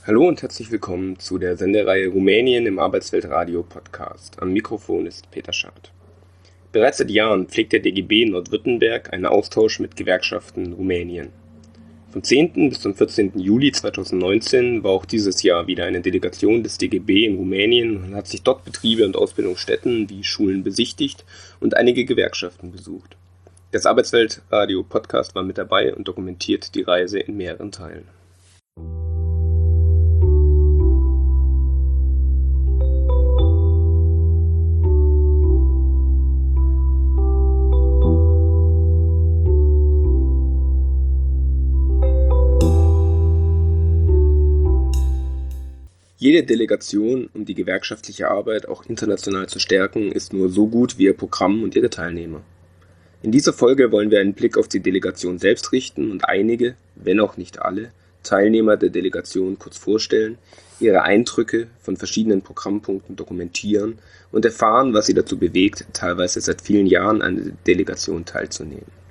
Hallo und herzlich willkommen zu der Sendereihe Rumänien im Arbeitsweltradio Podcast. Am Mikrofon ist Peter Schad. Bereits seit Jahren pflegt der DGB Nordwürttemberg einen Austausch mit Gewerkschaften in Rumänien. Vom 10. bis zum 14. Juli 2019 war auch dieses Jahr wieder eine Delegation des DGB in Rumänien und hat sich dort Betriebe und Ausbildungsstätten wie Schulen besichtigt und einige Gewerkschaften besucht. Das Arbeitsweltradio Podcast war mit dabei und dokumentiert die Reise in mehreren Teilen. Jede Delegation, um die gewerkschaftliche Arbeit auch international zu stärken, ist nur so gut wie ihr Programm und ihre Teilnehmer. In dieser Folge wollen wir einen Blick auf die Delegation selbst richten und einige, wenn auch nicht alle, Teilnehmer der Delegation kurz vorstellen, ihre Eindrücke von verschiedenen Programmpunkten dokumentieren und erfahren, was sie dazu bewegt, teilweise seit vielen Jahren an der Delegation teilzunehmen.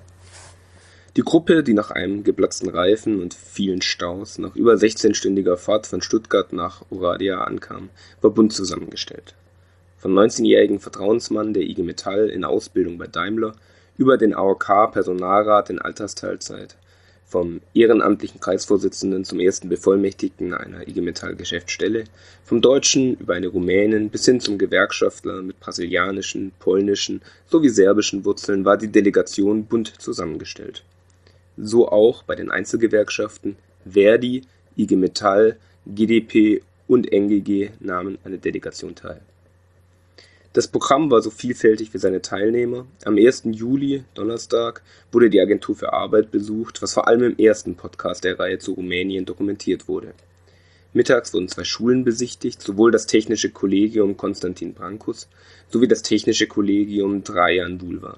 Die Gruppe, die nach einem geplatzten Reifen und vielen Staus nach über 16-stündiger Fahrt von Stuttgart nach Oradea ankam, war bunt zusammengestellt. Vom 19-jährigen Vertrauensmann der IG Metall in Ausbildung bei Daimler über den AOK-Personalrat in Altersteilzeit, vom ehrenamtlichen Kreisvorsitzenden zum ersten Bevollmächtigten einer IG Metall-Geschäftsstelle, vom Deutschen über eine Rumänin bis hin zum Gewerkschaftler mit brasilianischen, polnischen sowie serbischen Wurzeln war die Delegation bunt zusammengestellt. So auch bei den Einzelgewerkschaften Verdi, IG Metall, GdP und NGG nahmen an der Delegation teil. Das Programm war so vielfältig wie seine Teilnehmer. Am 1. Juli, Donnerstag, wurde die Agentur für Arbeit besucht, was vor allem im ersten Podcast der Reihe zu Rumänien dokumentiert wurde. Mittags wurden 2 Schulen besichtigt, sowohl das Technische Kollegium Constantin Brâncuș sowie das Technische Kollegium Traian Bulva.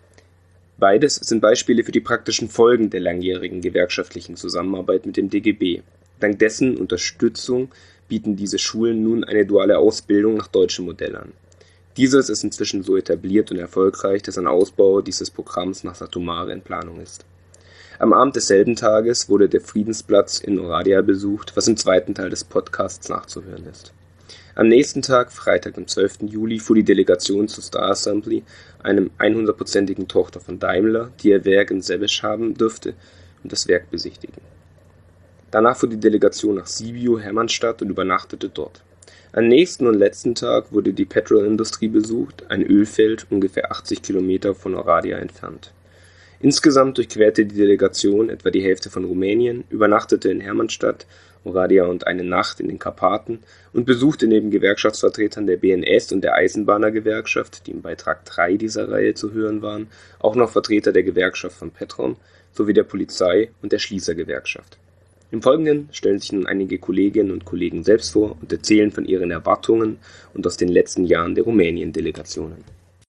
Beides sind Beispiele für die praktischen Folgen der langjährigen gewerkschaftlichen Zusammenarbeit mit dem DGB. Dank dessen Unterstützung bieten diese Schulen nun eine duale Ausbildung nach deutschem Modell an. Dieses ist inzwischen so etabliert und erfolgreich, dass ein Ausbau dieses Programms nach Satu Mare in Planung ist. Am Abend desselben Tages wurde der Friedensplatz in Oradea besucht, was im zweiten Teil des Podcasts nachzuhören ist. Am nächsten Tag, Freitag, dem 12. Juli, fuhr die Delegation zur Star Assembly, einem 100%igen Tochter von Daimler, die ihr Werk in Sebeș haben dürfte, und das Werk besichtigen. Danach fuhr die Delegation nach Sibiu, Hermannstadt und übernachtete dort. Am nächsten und letzten Tag wurde die Petrol Industry besucht, ein Ölfeld ungefähr 80 Kilometer von Oradea entfernt. Insgesamt durchquerte die Delegation etwa die Hälfte von Rumänien, übernachtete in Hermannstadt, Oradea und eine Nacht in den Karpaten und besuchte neben Gewerkschaftsvertretern der BNS und der Eisenbahnergewerkschaft, die im Beitrag 3 dieser Reihe zu hören waren, auch noch Vertreter der Gewerkschaft von Petrom sowie der Polizei und der Schließergewerkschaft. Im Folgenden stellen sich nun einige Kolleginnen und Kollegen selbst vor und erzählen von ihren Erwartungen und aus den letzten Jahren der Rumänien-Delegationen.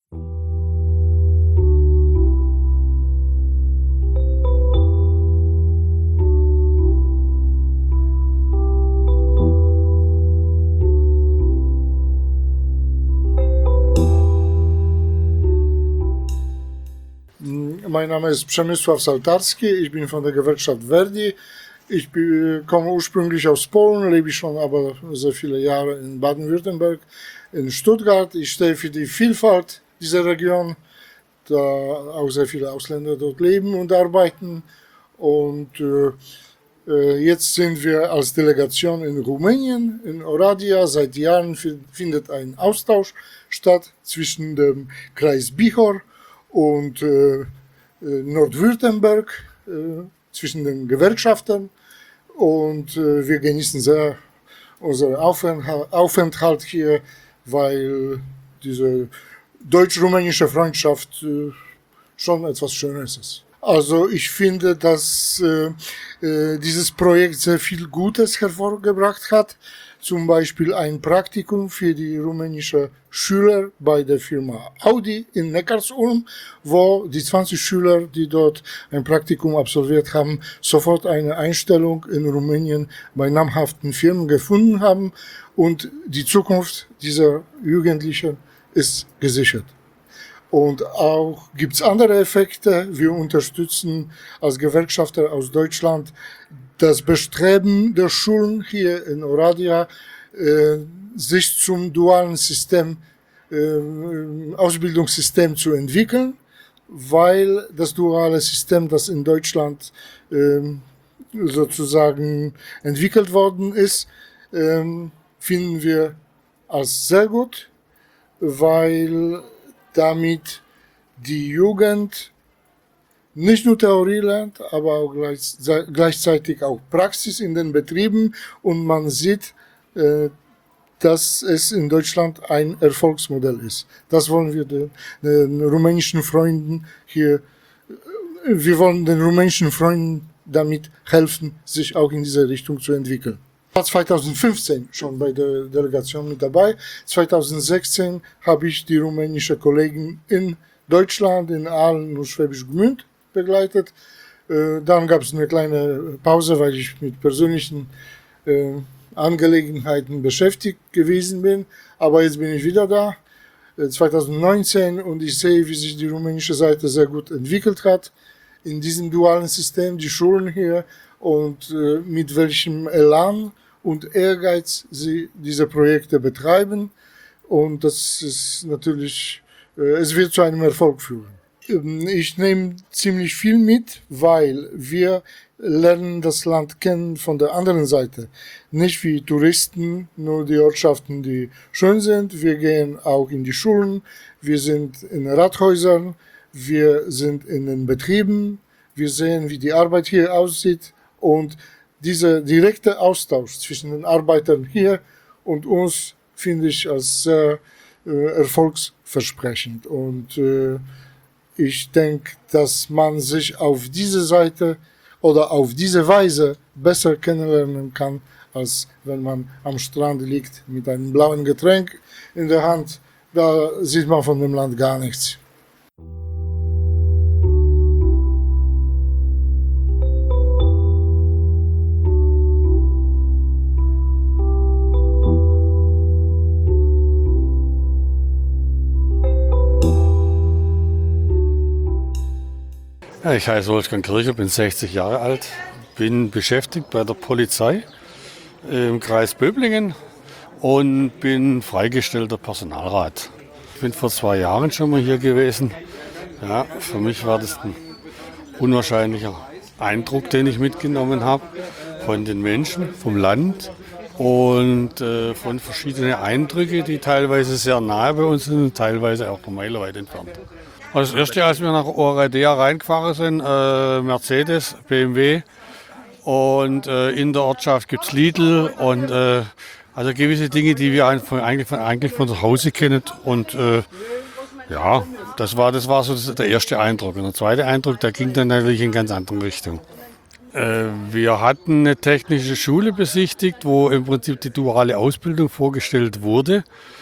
Mein Name ist Przemysław Saltarski, ich bin von der Gewerkschaft Verdi. Ich komme ursprünglich aus Polen, lebe schon aber sehr viele Jahre in Baden-Württemberg, in Stuttgart. Ich stehe für die Vielfalt dieser Region, da auch sehr viele Ausländer dort leben und arbeiten. Und jetzt sind wir als Delegation in Rumänien, in Oradea. Seit Jahren findet ein Austausch statt zwischen dem Kreis Bihor und Nordwürttemberg, zwischen den Gewerkschaften, und wir genießen sehr unseren Aufenthalt hier, weil diese deutsch-rumänische Freundschaft schon etwas Schönes ist. Also ich finde, dass dieses Projekt sehr viel Gutes hervorgebracht hat. Zum Beispiel ein Praktikum für die rumänischen Schüler bei der Firma Audi in Neckarsulm, wo die 20 Schüler, die dort ein Praktikum absolviert haben, sofort eine Einstellung in Rumänien bei namhaften Firmen gefunden haben, und die Zukunft dieser Jugendlichen ist gesichert. Und auch gibt's andere Effekte. Wir unterstützen als Gewerkschafter aus Deutschland das Bestreben der Schulen hier in Oradea, sich zum dualen System, Ausbildungssystem zu entwickeln, weil das duale System, das in Deutschland sozusagen entwickelt worden ist, finden wir als sehr gut, weil damit die Jugend nicht nur Theorie lernt, aber auch gleichzeitig auch Praxis in den Betrieben, und man sieht, dass es in Deutschland ein Erfolgsmodell ist. Das wollen wir den rumänischen Freunden hier, wir wollen den rumänischen Freunden damit helfen, sich auch in diese Richtung zu entwickeln. Ich war 2015 schon bei der Delegation mit dabei. 2016 habe ich die rumänischen Kollegen in Deutschland, in Aalen und Schwäbisch Gmünd begleitet. Dann gab es eine kleine Pause, weil ich mit persönlichen Angelegenheiten beschäftigt gewesen bin. Aber jetzt bin ich wieder da, 2019, und ich sehe, wie sich die rumänische Seite sehr gut entwickelt hat in diesem dualen System, die Schulen hier, und mit welchem Elan und Ehrgeiz sie diese Projekte betreiben. Und das ist natürlich, es wird zu einem Erfolg führen. Ich nehme ziemlich viel mit, weil wir lernen das Land kennen von der anderen Seite. Nicht wie Touristen, nur die Ortschaften, die schön sind. Wir gehen auch in die Schulen, wir sind in Rathäusern, wir sind in den Betrieben, wir sehen, wie die Arbeit hier aussieht, und dieser direkte Austausch zwischen den Arbeitern hier und uns finde ich als sehr erfolgsversprechend, und ich denke, dass man sich auf diese Seite oder auf diese Weise besser kennenlernen kann, als wenn man am Strand liegt mit einem blauen Getränk in der Hand. Da sieht man von dem Land gar nichts. Ja, ich heiße Wolfgang Kircher, bin 60 Jahre alt, bin beschäftigt bei der Polizei im Kreis Böblingen und bin freigestellter Personalrat. Ich bin vor 2 Jahren schon mal hier gewesen. Ja, für mich war das ein unwahrscheinlicher Eindruck, den ich mitgenommen habe von den Menschen, vom Land und von verschiedenen Eindrücken, die teilweise sehr nahe bei uns sind und teilweise auch meilenweit entfernt. Das erste, als wir nach Oradea reingefahren sind, Mercedes, BMW, und in der Ortschaft gibt es Lidl und also gewisse Dinge, die wir eigentlich von zu Hause kennen. Und ja, das war so der erste Eindruck. Und der zweite Eindruck, der ging dann natürlich in ganz andere Richtung. Wir hatten eine technische Schule besichtigt, wo im Prinzip die duale Ausbildung vorgestellt wurde.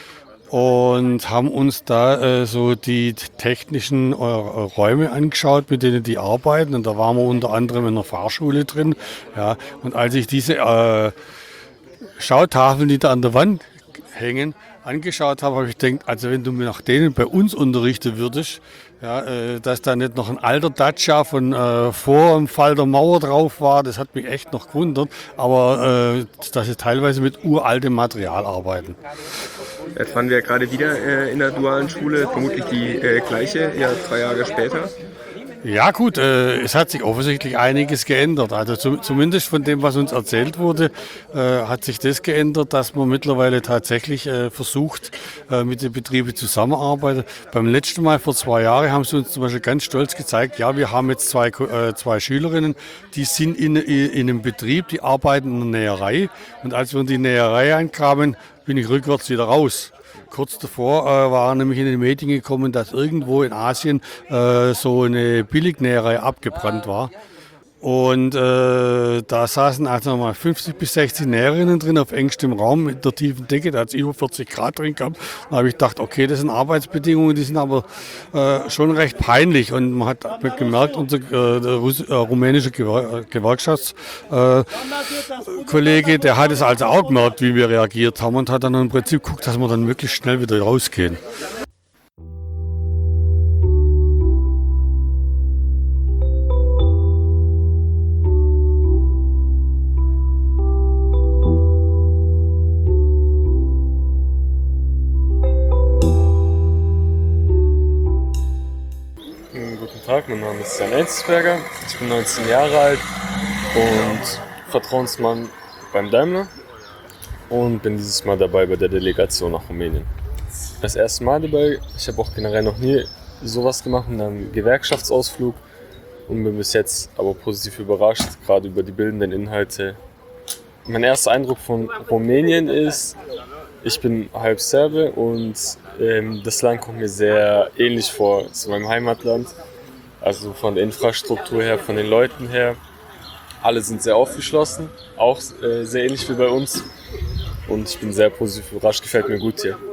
Und haben uns da so die technischen Räume angeschaut, mit denen die arbeiten. Und da waren wir unter anderem in einer Fahrschule drin. Ja. Und als ich diese Schautafeln, die da an der Wand hängen, angeschaut habe, habe ich gedacht, also wenn du mir nach denen bei uns unterrichten würdest, ja, dass da nicht noch ein alter Dacia von vor dem Fall der Mauer drauf war, das hat mich echt noch gewundert. Aber dass sie teilweise mit uraltem Material arbeiten. Jetzt waren wir gerade wieder in der dualen Schule, vermutlich die gleiche, ja 2 Jahre später. Ja gut, es hat sich offensichtlich einiges geändert. Also zumindest von dem, was uns erzählt wurde, hat sich das geändert, dass man mittlerweile tatsächlich versucht, mit den Betrieben zusammenzuarbeiten. Beim letzten Mal vor 2 Jahren haben sie uns zum Beispiel ganz stolz gezeigt, ja, wir haben jetzt zwei Schülerinnen, die sind in einem Betrieb, die arbeiten in der Näherei. Und als wir in die Näherei ankamen, bin ich rückwärts wieder raus. Kurz davor war nämlich in den Medien gekommen, dass irgendwo in Asien so eine Billignäherei abgebrannt war. Und da saßen also nochmal 50 bis 60 Näherinnen drin auf engstem Raum mit der tiefen Decke, da hat es über 40 Grad drin gehabt. Da habe ich gedacht, okay, das sind Arbeitsbedingungen, die sind aber schon recht peinlich. Und man hat gemerkt, unser rumänischer Gewerkschaftskollege, der hat es also auch gemerkt, wie wir reagiert haben, und hat dann im Prinzip geguckt, dass wir dann möglichst schnell wieder rausgehen. Tag, mein Name ist Jan Enzensberger, ich bin 19 Jahre alt und Vertrauensmann beim Daimler und bin dieses Mal dabei bei der Delegation nach Rumänien. Das erste Mal dabei, ich habe auch generell noch nie sowas gemacht, in einem Gewerkschaftsausflug und bin bis jetzt aber positiv überrascht, gerade über die bildenden Inhalte. Mein erster Eindruck von Rumänien ist, ich bin halb Serbe und das Land kommt mir sehr ähnlich vor zu meinem Heimatland. Also von der Infrastruktur her, von den Leuten her. Alle sind sehr aufgeschlossen, auch sehr ähnlich wie bei uns. Und ich bin sehr positiv überrascht, gefällt mir gut hier.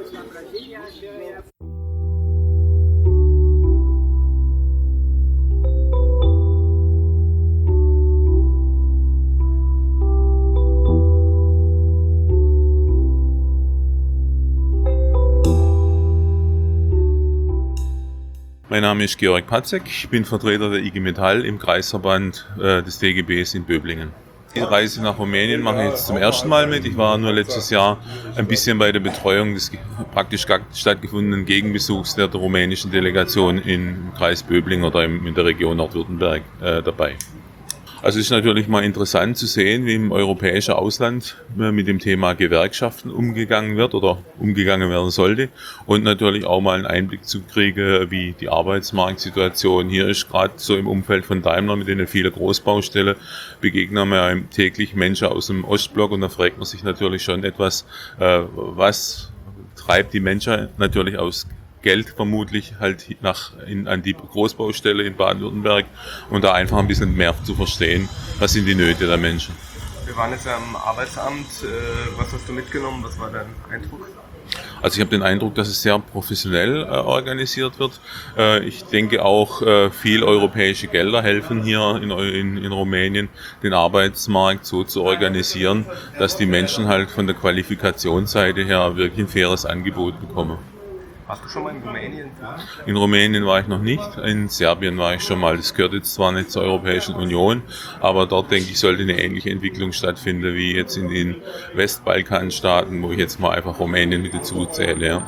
Mein Name ist Georg Patzek, ich bin Vertreter der IG Metall im Kreisverband des DGBs in Böblingen. Die Reise nach Rumänien mache ich jetzt zum ersten Mal mit. Ich war nur letztes Jahr ein bisschen bei der Betreuung des praktisch stattgefundenen Gegenbesuchs der rumänischen Delegation im Kreis Böblingen oder in der Region Nordwürttemberg dabei. Also es ist natürlich mal interessant zu sehen, wie im europäischen Ausland mit dem Thema Gewerkschaften umgegangen wird oder umgegangen werden sollte und natürlich auch mal einen Einblick zu kriegen, wie die Arbeitsmarktsituation hier ist. Gerade so im Umfeld von Daimler mit den vielen Großbaustellen begegnen wir ja täglich Menschen aus dem Ostblock und da fragt man sich natürlich schon etwas, was treibt die Menschen natürlich aus Geld vermutlich halt an die Großbaustelle in Baden-Württemberg und da einfach ein bisschen mehr zu verstehen, was sind die Nöte der Menschen. Wir waren jetzt am Arbeitsamt. Was hast du mitgenommen? Was war dein Eindruck? Also ich habe den Eindruck, dass es sehr professionell organisiert wird. Ich denke auch, viel europäische Gelder helfen hier in Rumänien, den Arbeitsmarkt so zu organisieren, dass die Menschen halt von der Qualifikationsseite her wirklich ein faires Angebot bekommen. Warst du schon mal in Rumänien? In Rumänien war ich noch nicht, in Serbien war ich schon mal. Das gehört jetzt zwar nicht zur Europäischen Union, aber dort, denke ich, sollte eine ähnliche Entwicklung stattfinden wie jetzt in den Westbalkanstaaten, wo ich jetzt mal einfach Rumänien mit dazu zähle. Ja.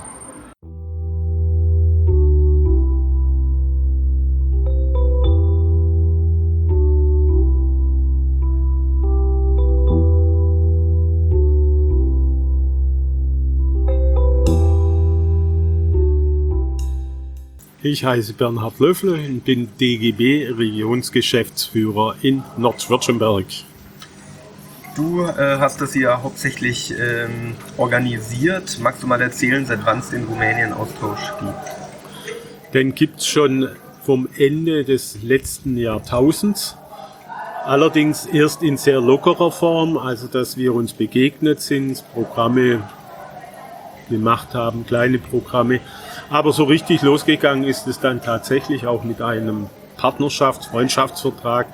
Ich heiße Bernhard Löffle und bin DGB-Regionsgeschäftsführer in Nordwürttemberg. Du hast das hier hauptsächlich organisiert. Magst du mal erzählen, seit wann es den Rumänien Austausch gibt? Den gibt es schon vom Ende des letzten Jahrtausends. Allerdings erst in sehr lockerer Form, also dass wir uns begegnet sind, Programme gemacht haben, kleine Programme. Aber so richtig losgegangen ist es dann tatsächlich auch mit einem Freundschaftsvertrag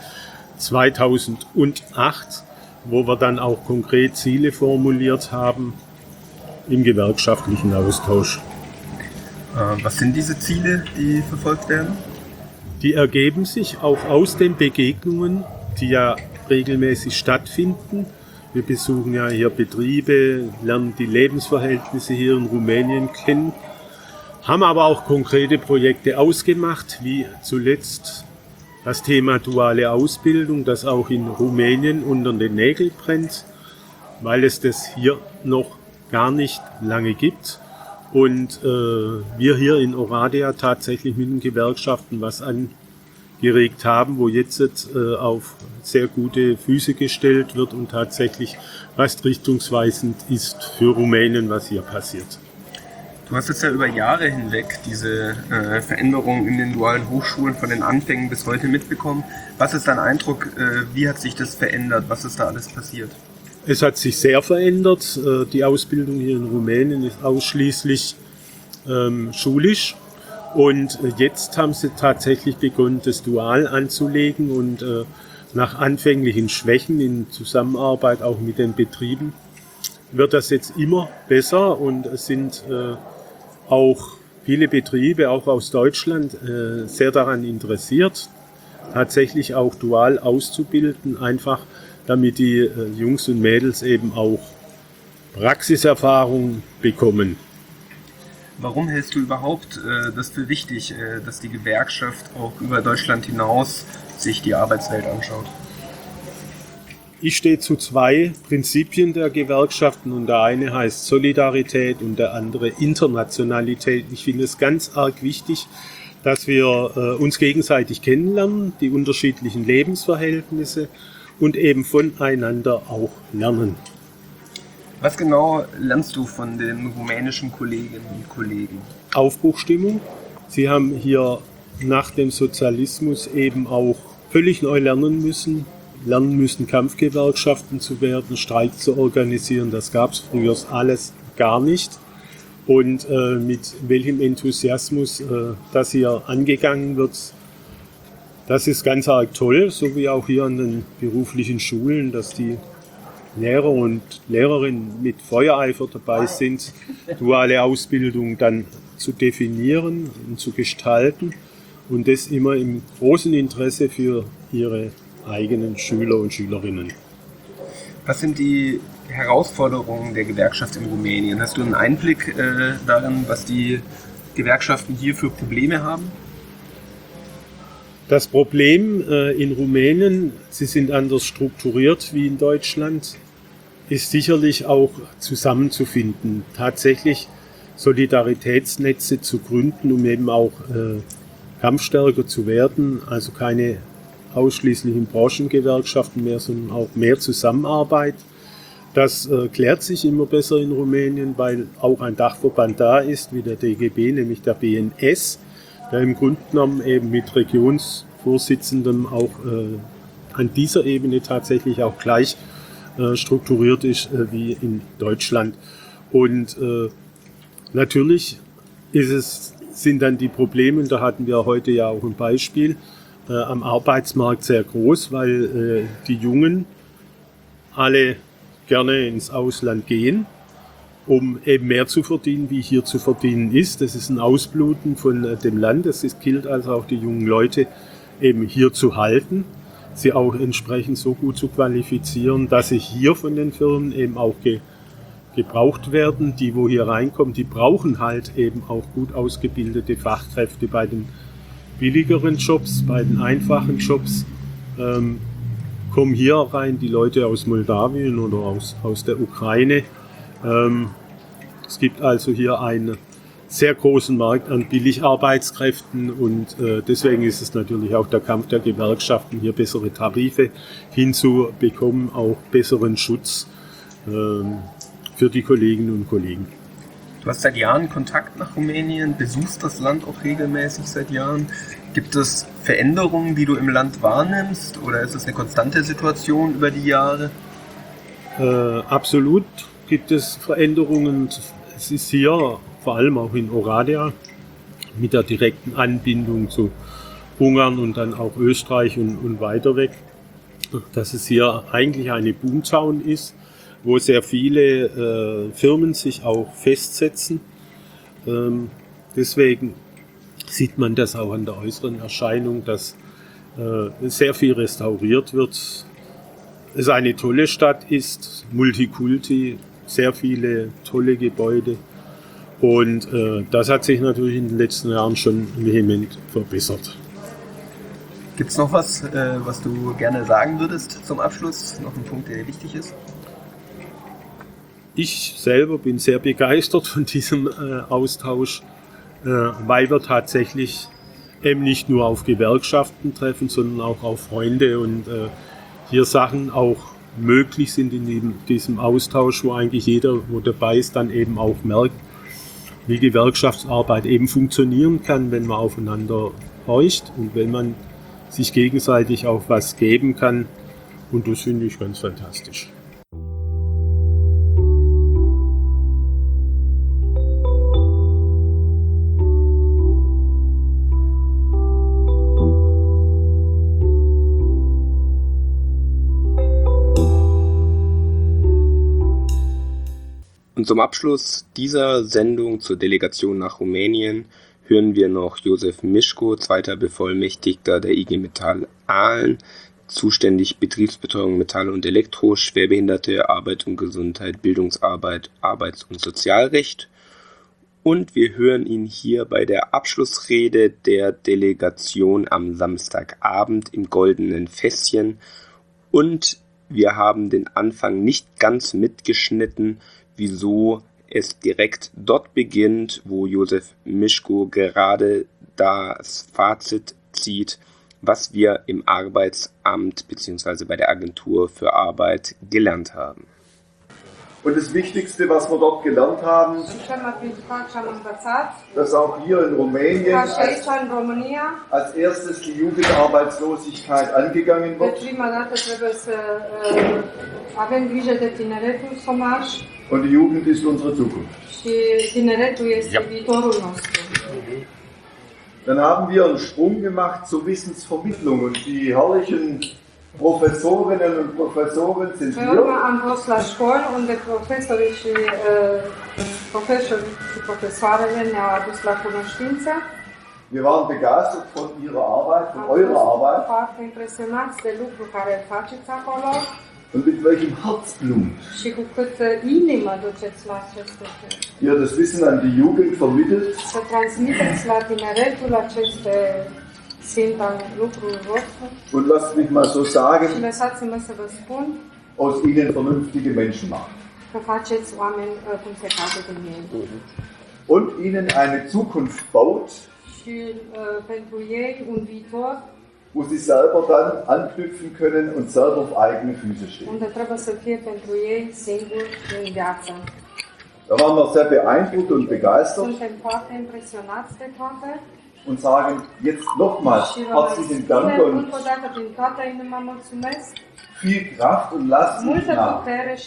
2008, wo wir dann auch konkret Ziele formuliert haben im gewerkschaftlichen Austausch. Was sind diese Ziele, die verfolgt werden? Die ergeben sich auch aus den Begegnungen, die ja regelmäßig stattfinden. Wir besuchen ja hier Betriebe, lernen die Lebensverhältnisse hier in Rumänien kennen, haben aber auch konkrete Projekte ausgemacht, wie zuletzt das Thema duale Ausbildung, das auch in Rumänien unter den Nägeln brennt, weil es das hier noch gar nicht lange gibt. Und wir hier in Oradea tatsächlich mit den Gewerkschaften was angeregt haben, wo jetzt auf sehr gute Füße gestellt wird und tatsächlich was richtungsweisend ist für Rumänien, was hier passiert. Du hast jetzt ja über Jahre hinweg diese Veränderungen in den dualen Hochschulen von den Anfängen bis heute mitbekommen. Was ist dein Eindruck? Wie hat sich das verändert? Was ist da alles passiert? Es hat sich sehr verändert. Die Ausbildung hier in Rumänien ist ausschließlich schulisch. Und jetzt haben sie tatsächlich begonnen, das Dual anzulegen und nach anfänglichen Schwächen in Zusammenarbeit auch mit den Betrieben wird das jetzt immer besser und es sind auch viele Betriebe, auch aus Deutschland, sehr daran interessiert, tatsächlich auch dual auszubilden, einfach damit die Jungs und Mädels eben auch Praxiserfahrung bekommen. Warum hältst du überhaupt das für wichtig, dass die Gewerkschaft auch über Deutschland hinaus sich die Arbeitswelt anschaut? Ich stehe zu zwei Prinzipien der Gewerkschaften und der eine heißt Solidarität und der andere Internationalität. Ich finde es ganz arg wichtig, dass wir uns gegenseitig kennenlernen, die unterschiedlichen Lebensverhältnisse und eben voneinander auch lernen. Was genau lernst du von den rumänischen Kolleginnen und Kollegen? Aufbruchstimmung. Sie haben hier nach dem Sozialismus eben auch völlig neu lernen müssen, Kampfgewerkschaften zu werden, Streik zu organisieren. Das gab es früher alles gar nicht. Und mit welchem Enthusiasmus das hier angegangen wird, das ist ganz arg toll, so wie auch hier an den beruflichen Schulen, dass die Lehrer und Lehrerinnen mit Feuereifer dabei sind, duale Ausbildung dann zu definieren und zu gestalten und das immer im großen Interesse für ihre eigenen Schüler und Schülerinnen. Was sind die Herausforderungen der Gewerkschaft in Rumänien? Hast du einen Einblick darin, was die Gewerkschaften hier für Probleme haben? Das Problem in Rumänien, sie sind anders strukturiert wie in Deutschland, ist sicherlich auch zusammenzufinden. Tatsächlich Solidaritätsnetze zu gründen, um eben auch kampfstärker zu werden, also keine ausschließlichen Branchengewerkschaften mehr, sondern auch mehr Zusammenarbeit. Das klärt sich immer besser in Rumänien, weil auch ein Dachverband da ist, wie der DGB, nämlich der BNS, der im Grunde genommen eben mit Regionsvorsitzendem auch an dieser Ebene tatsächlich auch gleich strukturiert ist wie in Deutschland. Und natürlich sind dann die Probleme, und da hatten wir heute ja auch ein Beispiel, am Arbeitsmarkt sehr groß, weil die Jungen alle gerne ins Ausland gehen, um eben mehr zu verdienen, wie hier zu verdienen ist. Das ist ein Ausbluten von dem Land. Es gilt also auch die jungen Leute eben hier zu halten, sie auch entsprechend so gut zu qualifizieren, dass sie hier von den Firmen eben auch gebraucht werden. Die, wo hier reinkommen, die brauchen halt eben auch gut ausgebildete Fachkräfte bei den billigeren Jobs, bei den einfachen Jobs. Kommen hier rein die Leute aus Moldawien oder aus der Ukraine. Es gibt also hier einen sehr großen Markt an Billigarbeitskräften und deswegen ist es natürlich auch der Kampf der Gewerkschaften, hier bessere Tarife hinzubekommen, auch besseren Schutz für die Kolleginnen und Kollegen. Du hast seit Jahren Kontakt nach Rumänien, besuchst das Land auch regelmäßig seit Jahren. Gibt es Veränderungen, die du im Land wahrnimmst, oder ist es eine konstante Situation über die Jahre? Absolut gibt es Veränderungen. Es ist hier, vor allem auch in Oradea, mit der direkten Anbindung zu Ungarn und dann auch Österreich und weiter weg, dass es hier eigentlich eine Boomtown ist, wo sehr viele Firmen sich auch festsetzen. Deswegen sieht man das auch an der äußeren Erscheinung, dass sehr viel restauriert wird. Es eine tolle Stadt ist, Multikulti, sehr viele tolle Gebäude. Und das hat sich natürlich in den letzten Jahren schon vehement verbessert. Gibt es noch was, was du gerne sagen würdest zum Abschluss? Noch ein Punkt, der dir wichtig ist? Ich selber bin sehr begeistert von diesem Austausch, weil wir tatsächlich eben nicht nur auf Gewerkschaften treffen, sondern auch auf Freunde und hier Sachen auch möglich sind in diesem Austausch, wo eigentlich jeder, wo dabei ist, dann eben auch merkt, wie Gewerkschaftsarbeit eben funktionieren kann, wenn man aufeinander horcht und wenn man sich gegenseitig auch was geben kann. Und das finde ich ganz fantastisch. Und zum Abschluss dieser Sendung zur Delegation nach Rumänien hören wir noch Josef Mischko, zweiter Bevollmächtigter der IG Metall Aalen, zuständig Betriebsbetreuung Metall und Elektro, Schwerbehinderte, Arbeit und Gesundheit, Bildungsarbeit, Arbeits- und Sozialrecht. Und wir hören ihn hier bei der Abschlussrede der Delegation am Samstagabend im Goldenen Fässchen. Und wir haben den Anfang nicht ganz mitgeschnitten, wieso es direkt dort beginnt, wo Josef Mischko gerade das Fazit zieht, was wir im Arbeitsamt bzw. bei der Agentur für Arbeit gelernt haben. Und das Wichtigste, was wir dort gelernt haben, dass auch hier in Rumänien als erstes die Jugendarbeitslosigkeit angegangen wird. Und die Jugend ist unsere Zukunft. Dann haben wir einen Sprung gemacht zur Wissensvermittlung und die herrlichen Professorinnen und Professoren sind hier. Wir waren begeistert von ihrer Arbeit, von eurer Arbeit. Und mit welchem Herzblut ihr das Wissen an die Jugend vermittelt. Und lasst mich mal so sagen, aus ihnen vernünftige Menschen machen. Und ihnen eine Zukunft baut, wo sie selber dann anknüpfen können und selber auf eigene Füße stehen. Da waren wir sehr beeindruckt und begeistert und sagen jetzt nochmals herzlichen Dank und viel Kraft und lasst mich nach.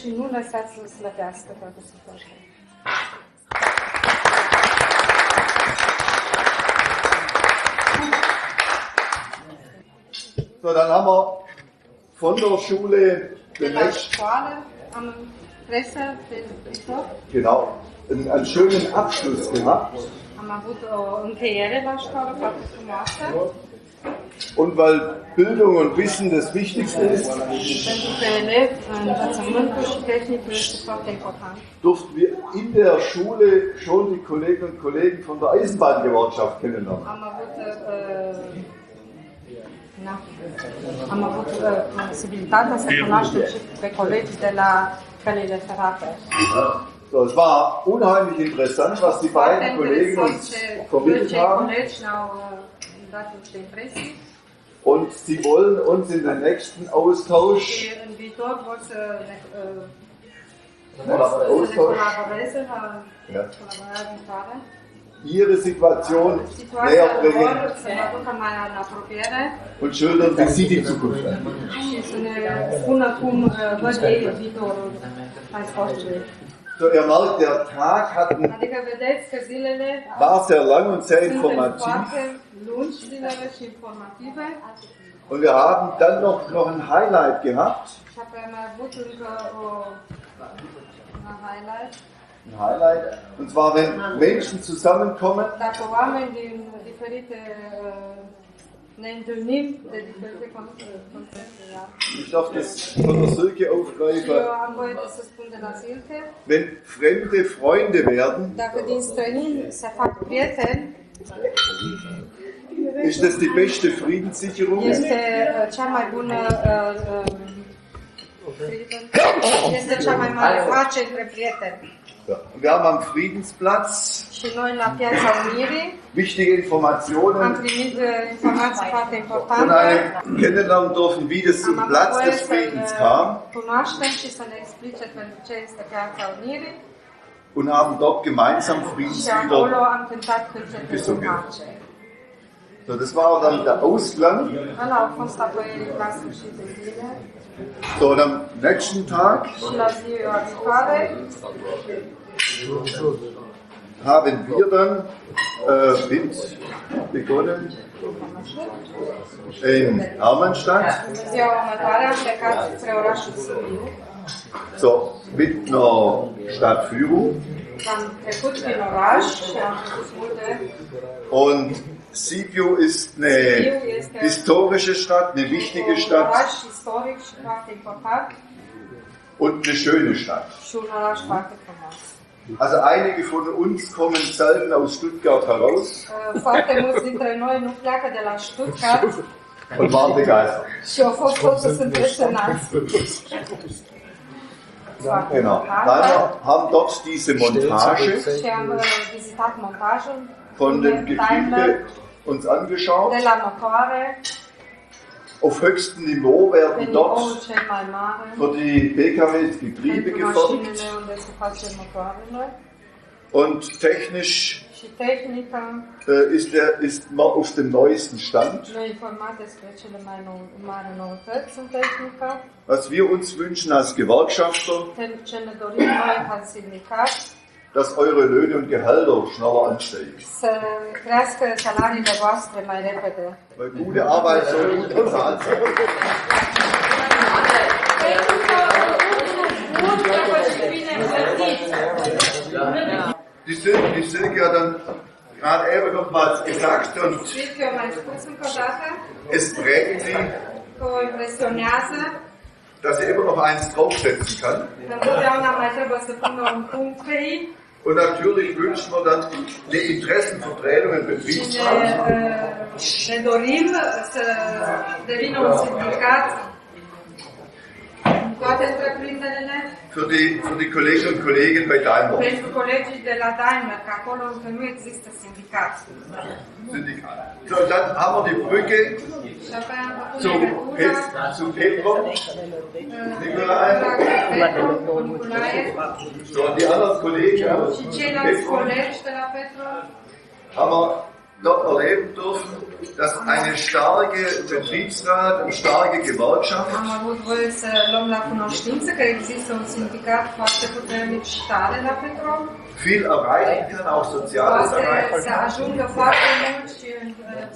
So, dann haben wir von der Schule den nächsten, genau, einen schönen Abschluss gehabt. Und weil Bildung und Wissen das Wichtigste ist, durften wir in der Schule schon die Kolleginnen und Kollegen von der Eisenbahngewerkschaft kennenlernen. Am avut posibilitatea să cunoaștem și pe colegii de la căile ferate. So, es war unheimlich interessant, was die beiden Kollegen uns vermittelt haben. Und sie wollen uns in den nächsten Austausch ihre Situation näher bringen und schildern, wie sie die Zukunft an. So, ihr merkt, der Tag war sehr lang und sehr informativ. Und wir haben dann noch ein Highlight gehabt. Ein Highlight. Und zwar, wenn Menschen zusammenkommen, ich darf das von der Silke aufgreifen, wenn fremde Freunde werden, ist das die beste Friedenssicherung. Ja. Wir haben am Friedensplatz wichtige Informationen von einem kennenlernen dürfen, wie das zum Platz des Friedens kam, und haben dort gemeinsam Friedenslieder gesungen. So, das war dann der Ausklang. So, und am nächsten Tag haben wir dann begonnen in Hermannstadt. So, mit einer Stadtführung. Und Sibiu ist eine historische Stadt, eine wichtige Stadt und eine schöne Stadt. Also einige von uns kommen selten aus Stuttgart heraus Foarte mulți dintre noi nu pleacă de la Stuttgart und waren begeistert. și au fost totuși impresionați. Genau. Dann haben dort diese Montage Și am vizitat montajul von dem Getriebe uns angeschaut. de la motoare, Auf höchstem Niveau pe werden nivelul dort cel mai mare, für die PKWs Getriebe pentru gefertigt mașinile unde se face motoarele und technisch și tehnica. ist man auf dem neuesten Stand. Ne informat despre cele mai mari noutăți în tehnică. Was wir uns wünschen als Gewerkschafter, Ce ne dorim noi ca sindicat, dass eure Löhne und Gehälter schneller ansteigen. să crească salariile voastre mai repede. Weil gute Arbeit soll gut bezahlt sein. Die Silke hat dann gerade eben nochmals gesagt und Silke a mai spus încă o dată es prägt sie, că o impresionează dass sie immer noch eins draufsetzen kann. că întotdeauna mai trebuie să pună un punct pe ei Und natürlich wünschen wir dann eine Interessenvertretung im și Betriebsrat. ne dorim să devină un sindicat în toate întreprinderile Für die Kolleginnen und Kollegen bei Daimler. pentru colegii de la Daimler, că acolo încă nu există sindicat. So, dann haben wir die Brücke Și apoi am făcut zu legătura zu Petro, Nikolai. Nicolae So, und die anderen Kollegen și ceilalți Petro colegi de la Petro. haben wir dort erleben dürfen, dass eine starke Betriebsrat und starke Gewerkschaft Am avut voie să luăm la cunoștință că există un sindicat foarte puternic și tare la Petro. viel erreichen kann, auch Soziales Poate erreichen să kann. ajungă foarte mult și în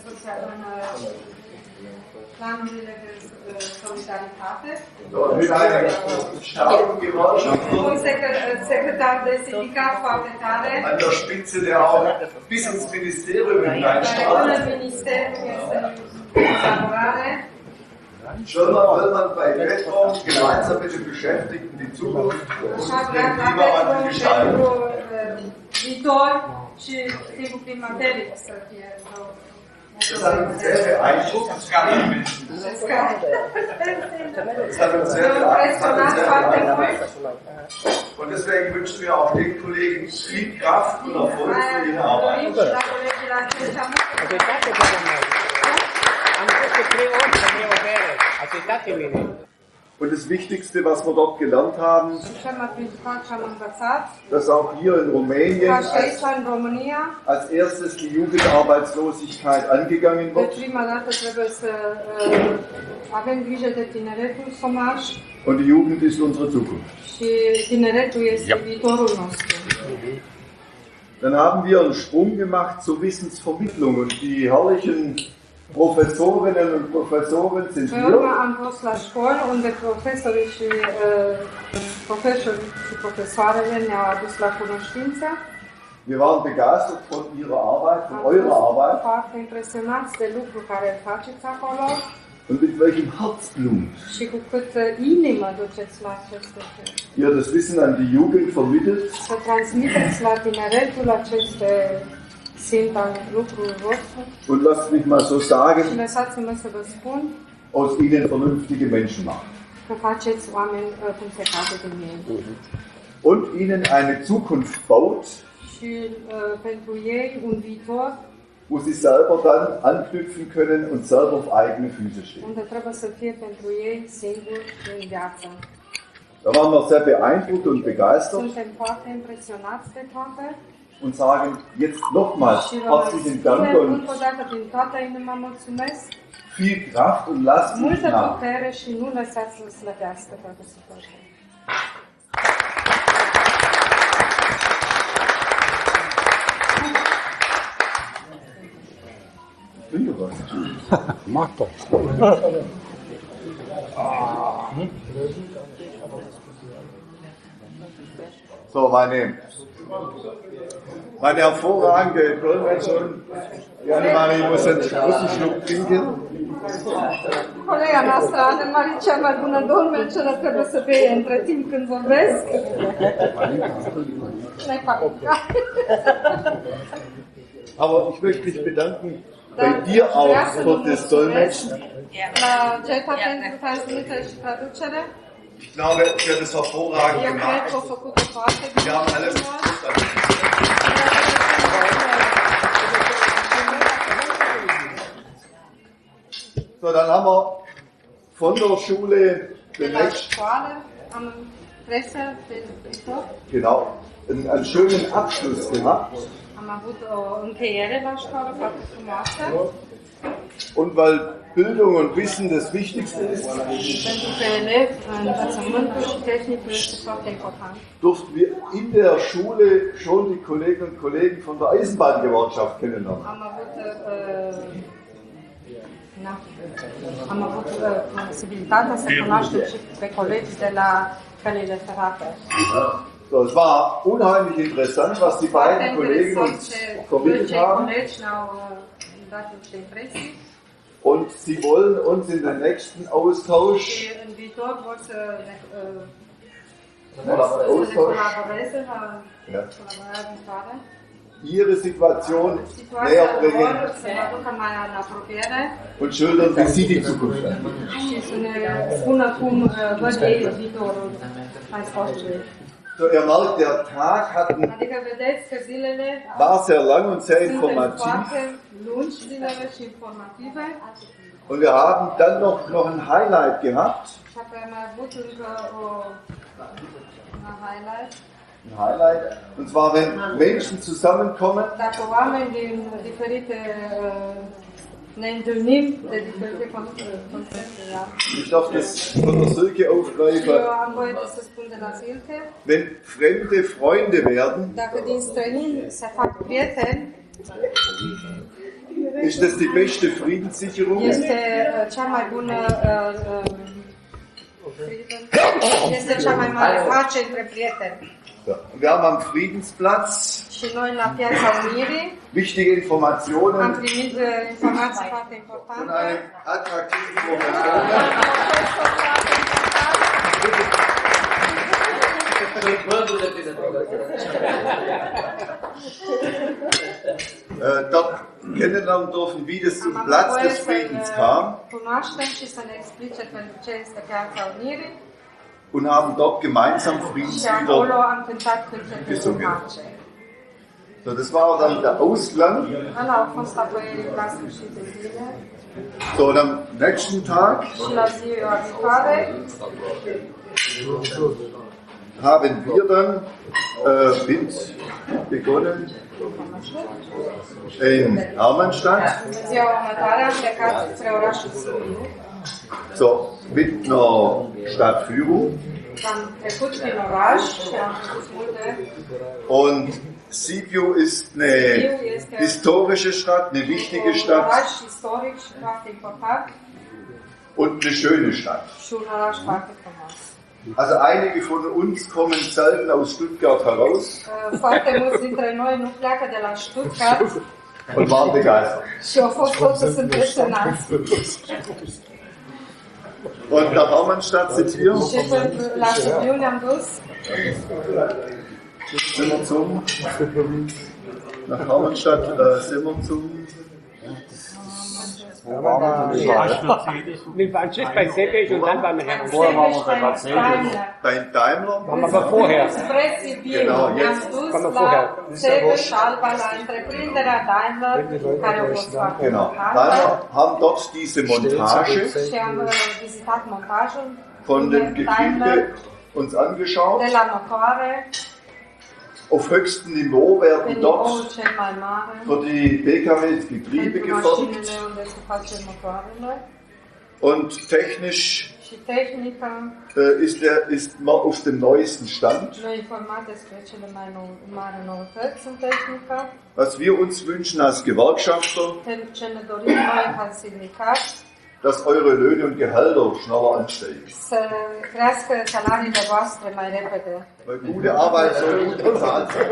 planurile de solidaritate. So, mit einer starken Gewerkschaft Un secretar de sindicat foarte tare, an der Spitze, der auch bis ins Ministerium care până hineinstrahlt. în ministerul este în colaborare. Will man bei Petro gemeinsam mit den Beschäftigten die Zukunft Așa und vrea den la Klimawandel Petro gestalten. pentru viitor și timpul climateric să fie Das hat uns sehr beeindruckt. Das hat uns sehr beeindruckt. Und deswegen wünschen wir auch den Kollegen viel Kraft und Erfolg für ihre Arbeit. Und das Wichtigste, was wir dort gelernt haben, dass auch hier in Rumänien als erstes die Jugendarbeitslosigkeit angegangen wird. Und die Jugend ist unsere Zukunft. Dann haben wir einen Sprung gemacht zur Wissensvermittlung und die herrlichen Professorinnen und Professoren sind Pe urmă hier. am fost la școală unde profesorii și profesoarele ne-au adus la cunoștință. Wir waren begeistert von ihrer Arbeit, von eurer Am fost Arbeit foarte impresionați de lucrul care îl faceți acolo und mit welchem Herzblut și cu cât inimă duceți la acest lucru. ihr das Wissen an die Jugend vermittelt. Să transmiteți la tineretul aceste simte al lucrului vostru Und lasst mich mal so și sagen, lăsați-mă să vă spun aus ihnen vernünftige Menschen machen. că faceți oameni cum se cade din ei. Und ihnen eine Zukunft baut, Și pentru ei un viitor wo sie selber dann anknüpfen können und selber auf eigene Füße stehen. unde trebuie să fie pentru ei singuri în viață. Da waren wir sehr beeindruckt und begeistert Suntem foarte impresionați de toate und sagen jetzt nochmals și vă herzlichen Dank spunem und încă o dată din toată inima mulțumesc, viel Kraft und lasst nicht multă nach. putere și nu lăsați să slăbească toată situația. Trinke was. Mag doch. So, meine hervorragende Dolmetscherin, Janne-Marie muss einen Schluck trinken. Colega noastră, Anne-Marie, cea mai bună dolmeceră, trebuie să bei între timp când vorbesc. Ne fac. Aber ich möchte mich bedanken bei dir auch für das Dolmetschen. La Geta pentru transmitere și traducere. Ich glaube, sie hat es hervorragend Eu cred că a gemacht. făcut-o foarte bine. Wir haben alles So, dann haben wir von der Schule den La nächsten, școală am presă pe viitor. genau, einen schönen Abschluss gemacht. Am avut o încheiere la școală foarte frumoasă. Und weil Bildung und Wissen das Wichtigste ist, Pentru că elev, învățământul și tehnicul este foarte important. durften wir in der Schule schon die Kolleginnen und Kollegen von der Eisenbahngewerkschaft kennenlernen. Am avut posibilitatea să cunoaștem și pe colegi de la căile ferate. So, es war unheimlich interessant, was die beiden Kollegen uns vermittelt haben. Und sie wollen uns in den nächsten Austausch ihre Situation näher bringen und schildern, wie sie die Zukunft an. So, ihr merkt, der Tag war sehr lang und sehr informativ. Und wir haben dann noch ein Highlight gehabt. Ein Highlight. Und zwar, wenn Menschen zusammenkommen, ich darf das von der Silke aufgreifen, wenn fremde Freunde werden, ist das die beste Friedenssicherung. Este cea mai mare pace între prieteni. Wir haben am Friedensplatz Și noi la Piața Unirii wichtige am Informationen primit informații foarte von importante. einem attraktiven Professor. Dort kennenlernen dürfen, wie das zum Platz des Friedens kam. Cunoaștem și să ne explice pentru ce este Piața Unirii. Und haben dort gemeinsam Și acolo Friedenslieder am cântat cântece de gesungen. pace. So, das war dann der Ausklang. Ăla a fost apoi la sfârșit de zile. So, und am nächsten Tag Și la ziua viitoare haben wir dann mit begonnen in Hermannstadt. ziua următoare am plecat spre orașul Sibiu. So, mit einer Stadtführung. Am trecut prin oraș și am făcut multe. Und Sibiu ist eine historische Stadt, eine wichtige Stadt Oraș istoric și foarte important und eine schöne Stadt. și un oraș foarte frumos. Also einige von uns kommen selten aus Stuttgart heraus Foarte mulți dintre noi nu pleacă de la Stuttgart und waren begeistert. și au fost toți impresionați. Und nach Hermannstadt sind wir, Și la Sibiu ne-am dus sind wir nach Hermannstadt sind wir zum Wir waren zuerst bei Seppich und dann beim Herrn. beim Daimler. Aber vorher. spre Sibiu. Genau, Ne-am jetzt. dus Până la vorher. Sebeș Alba, la întreprinderea Daimler, care a fost foarte Genau. importantă. Daimler haben dort diese Montage Și am vizitat montajul von dem Daimler Getriebe uns angeschaut. de la motoare. Auf höchstem Niveau Pe werden nivelul dort cel mai mare, für die PKWs Getriebe pentru gefördert mașinile unde se face motoarele und technisch și tehnică. ist man auf dem neuesten Stand. Noi informat despre cele mai mari noutăți în tehnică, Was wir uns wünschen als Gewerkschafter, pentru ce ne dorim noi ca sindicat, dass eure Löhne und Gehälter schneller ansteigen. să crească salariile voastre mai repede. Weil gute Arbeit soll gut bezahlt sein.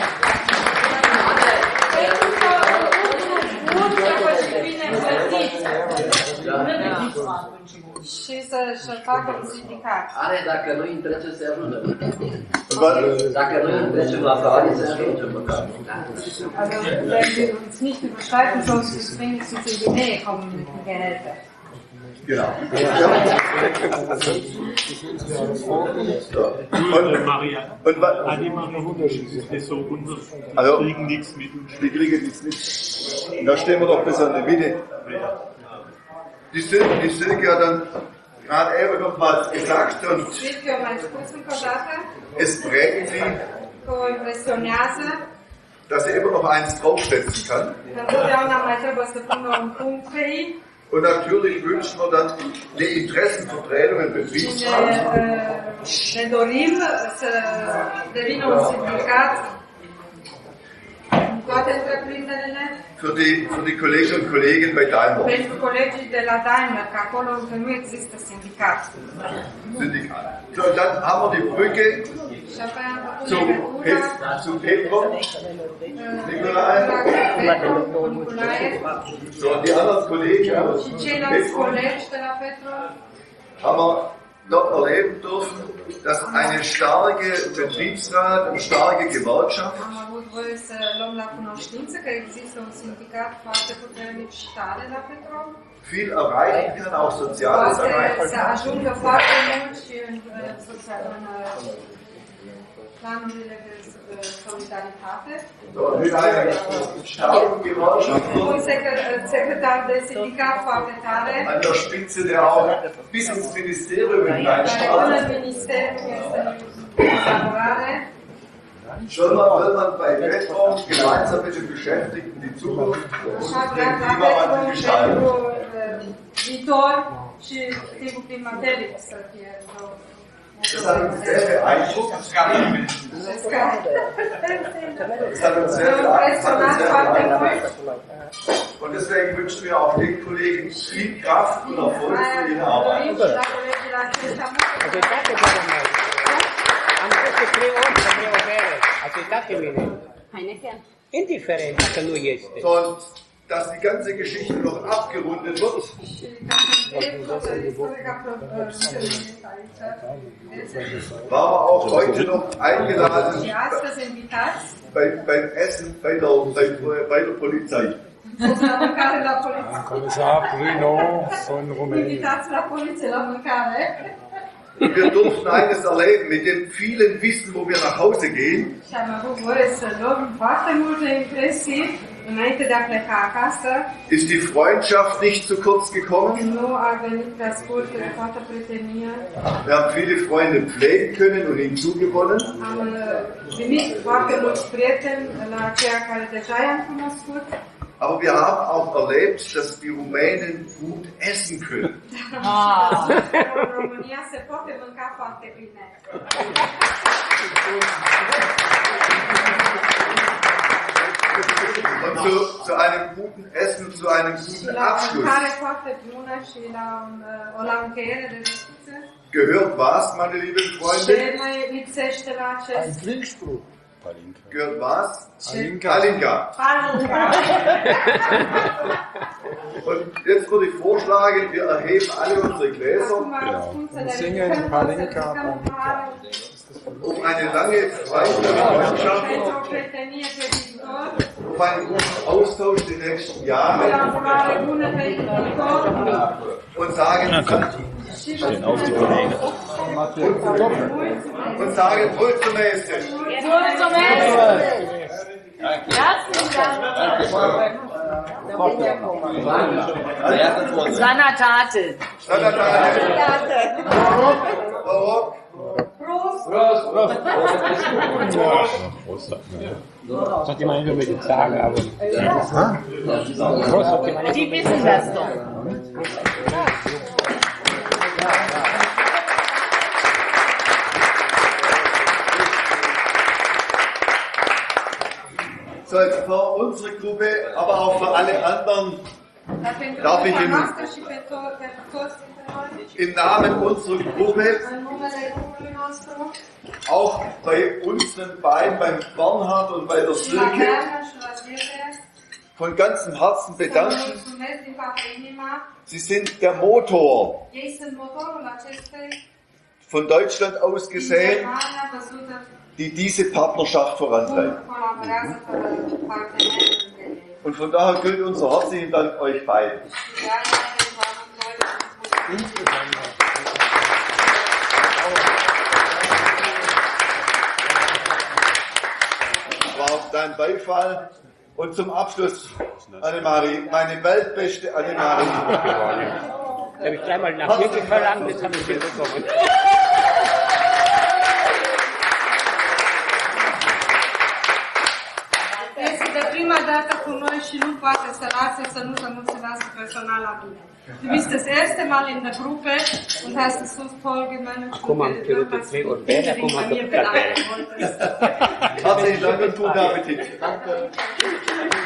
Pentru că bun trebuie și bine plătit. și să-și facă un sindicat. Are, dacă nu intrece, se ajunge. Dacă nu intrece la salarii, se ajunge măcar. Also, wenn wir uns nicht überschreiten, sonst ist es wenigstens in die Nähe kommen mit den Gehältern. Genau. Also, die kriegen nichts mit. Da stehen wir doch besser in der Mitte. Die Silke hat dann gerade eben noch was gesagt und es prägt sie, dass sie immer noch eins draufsetzen kann. Und natürlich wünschen wir dann eine Interessenvertretung im Betriebsrat. Für die Kolleginnen und Kollegen bei Daimler. Pentru colegii de la Daimler, că acolo încă nu există sindicat. So, dann haben wir die Brücke zu Petro, Nikolai. So, die anderen Kollegen haben wir dort erleben dürfen, dass eine starke Betriebsrat und starke Gewerkschaft viel erreichen kann, auch Soziales erreichen kann. Mit einer starken Gewerkschaft an der Spitze, der auch bis ins Ministerium hineinstrahlt. Will man bei Petro gemeinsam mit den Beschäftigten die Zukunft und den Klimawandel gestalten. Das hat uns sehr beeindruckt. Das hat uns sehr beeindruckt. Und deswegen wünschen wir auch den Kollegen viel Kraft und Erfolg für ihre Arbeit. Am pus 3 ori să vreau o bere. Ați uitat pe mine. Indiferent dacă nu este. Und dass die ganze Geschichte noch abgerundet wird, war auch heute noch eingeladen beim Essen bei der Polizei. Kommissar Bruno von Rumänien. Wir durften eines erleben, mit dem vielen Wissen, wo wir nach Hause gehen, ist die Freundschaft nicht zu kurz gekommen. Wir haben viele Freunde pflegen können und hinzugewonnen. Aber wir haben auch erlebt, dass die Rumänen gut essen können. Und zu einem guten Essen, zu einem guten Abschluss gehört was, meine lieben Freunde? Ein Trinkspruch. Gehört was? Palinka. Und jetzt würde ich vorschlagen, wir erheben alle unsere Gläser Und singen Palinka. um eine lange Freundschaft, um einen guten Austausch die nächsten Jahre und sagen, Stehen auf die Kollegen. Und sagen, Ultramäßig. Sanatate. Barock. Prost. Das hat jemand unbedingt sagen, aber. Die wissen das doch. So, jetzt für unsere Gruppe, aber auch für alle anderen, darf ich im Namen unserer Gruppe auch bei unseren beiden, beim Bernhard und bei der Silke, von ganzem Herzen bedanken. Sie sind der Motor von Deutschland aus gesehen, die diese Partnerschaft vorantreibt. Und von daher gilt unser herzlichen Dank euch beiden. War auf deinen Beifall. Und zum Abschluss, Annemarie, meine weltbeste Annemarie. Da habe ich dreimal nach hier verlangt, jetzt habe ich hier bekommen. Este prima dată cu noi și nu poate să lase să nu se mulțumească personal la mine. Du bist das erste Mal in der Gruppe und hast es so toll gemanagt. Herzlichen Dank und guten Appetit. Danke.